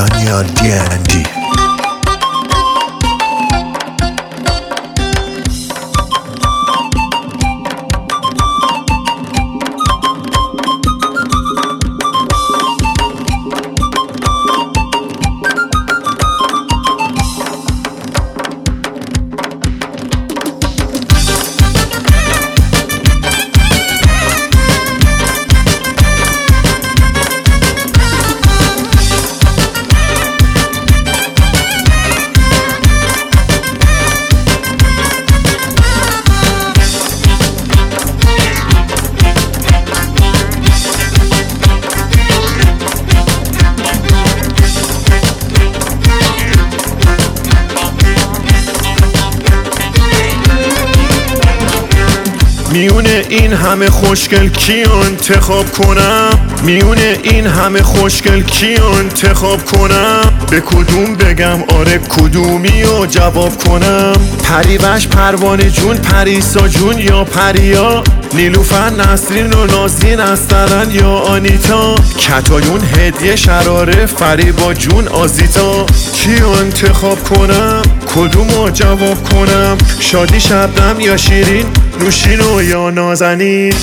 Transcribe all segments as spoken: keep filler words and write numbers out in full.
دانیال دی ان دی. میونه این همه خوشگل کیو انتخاب کنم؟ میونه این همه خوشگل کیو انتخاب کنم؟ به کدوم بگم آره کدومی رو جواب کنم؟ پریوش پروانه جون، پریسا جون یا پریا، نیلوفر نسرین و نازنین استرن یا آنیتا، کتایون هدیه شراره فریبا جون آزیتا. کیو انتخاب کنم؟ کدومو جواب کنم؟ شادی شبنم یا شیرین، نوشینو یا نازنین؟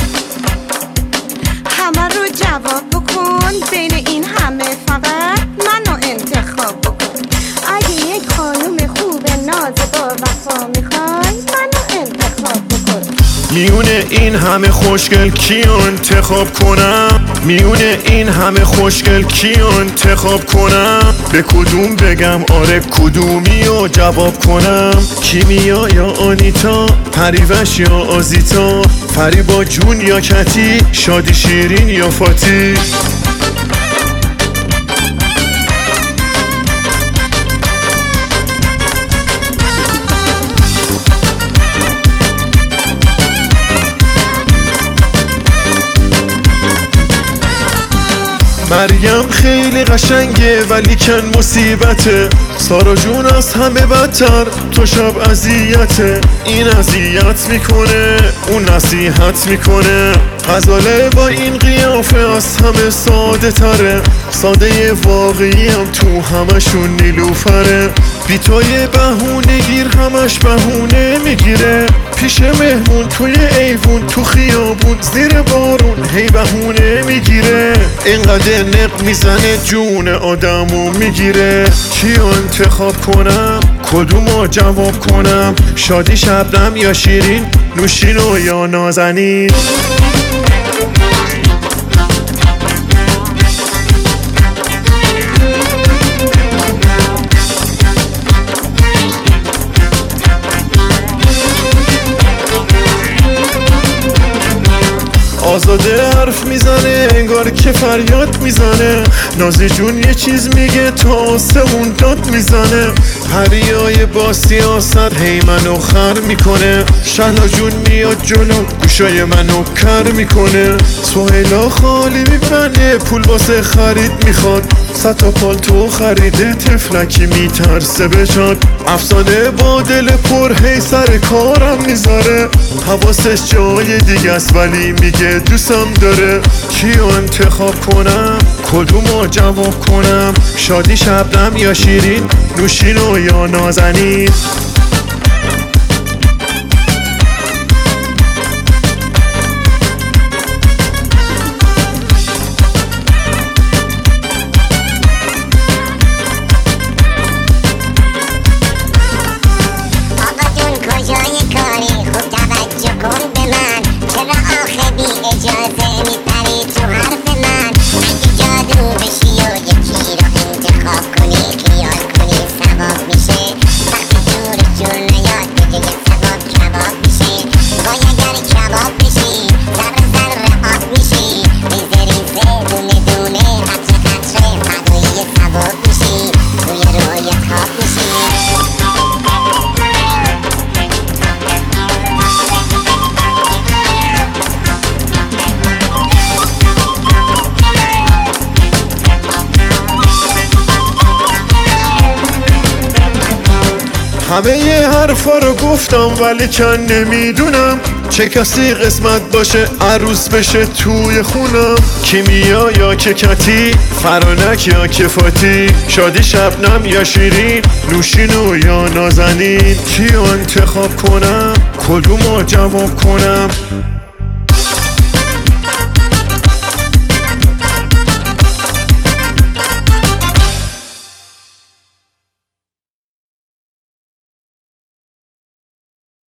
همه رو جواب بکن، بین این همه فقط منو انتخاب بکن. اگه یک خانوم خوب ناز با وفا میخوای منو انتخاب بکن. میونه این همه خوشگل کیو انتخاب کنم؟ میونه این همه خوشگل کیو انتخاب کنم؟ به کدوم بگم آره کدومی رو جواب کنم؟ کیمیا یا آنیتا، پریوش یا آزیتا، فریبا جون یا کتی، شادی شیرین یا فاتی؟ مریم خیلی قشنگه ولی کن مصیبته، سارا جون از همه بدتر تو شب اذیته. این اذیت میکنه اون نصیحت میکنه، غزاله با این قیافه از همه ساده تره، ساده واقعی هم تو همشون نیلوفره. بیتای بهونه گیر همش بهونه میگیره، پیش مهمون توی ایوون تو خیابون زیر بارون هی بهونه میگیره، اینقدر نق میزنه جون آدمو میگیره. کیو انتخاب کنم؟ کدومو جواب کنم؟ شادی شبنم یا شیرین، نوشینو یا نازنین؟ آزاده حرف میزنه انگار که فریاد میزنه، نازی جون یه چیز میگه تا آسمون داد میزنه، پریای با سیاست هی منو خر میکنه، شهلا جون میاد جلو گوشای منو کر میکنه، سهیلا خالی میبنه پول واسه خرید میخواد، صد تا پالتو خریده تفلکی میترسه بشاد، افسانه با دل پر هی سر کارم میذاره، حواسش جای دیگه است ولی میگه دوستم داره. کیو انتخاب کنم؟ کدومو جواب کنم؟ شادی شبنم یا شیرین، نوشینو یا نازنین؟ همه یه حرفا رو گفتم ولی کن نمیدونم، چه کسی قسمت باشه عروس بشه توی خونم؟ کیمیا یا ککتی، فرانک یا کفاتی، شادی شبنم یا شیرین، نوشینو یا نازنین. کیو انتخاب کنم؟ کدومو جواب کنم؟